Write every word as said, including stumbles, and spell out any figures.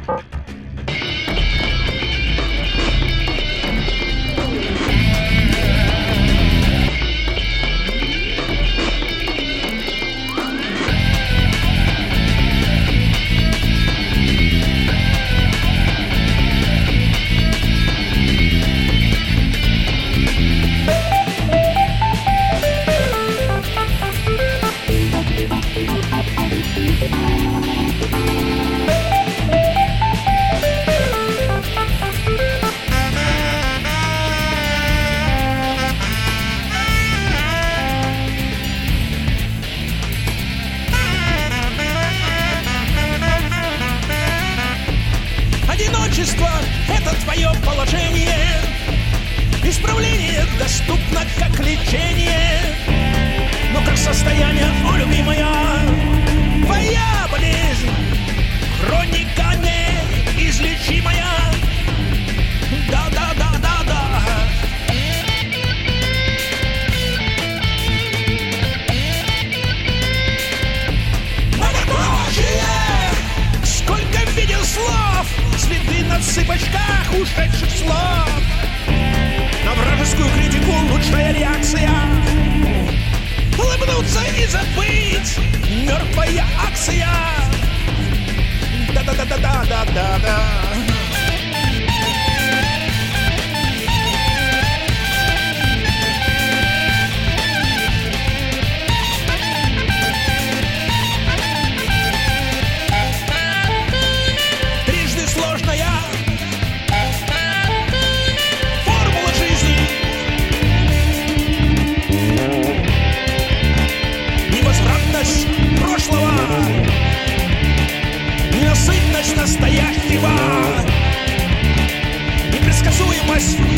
Одиночество — это твое положение. Исправление доступно как лечение. Но как состояние, о, любимая, твоя болезнь, хроника неизлечимая. Да-да-да-да-да. Многопрочие, сколько видел слов, следы на цыпочках ушедших слов. На вражескую критику лучшая реакция — улыбнуться и забыть. Мертвая акция. Да-да-да-да-да-да-да. Трижды сложная формула жизни. Невозвратность прошлого, ненасытность настоящего, непредсказуемость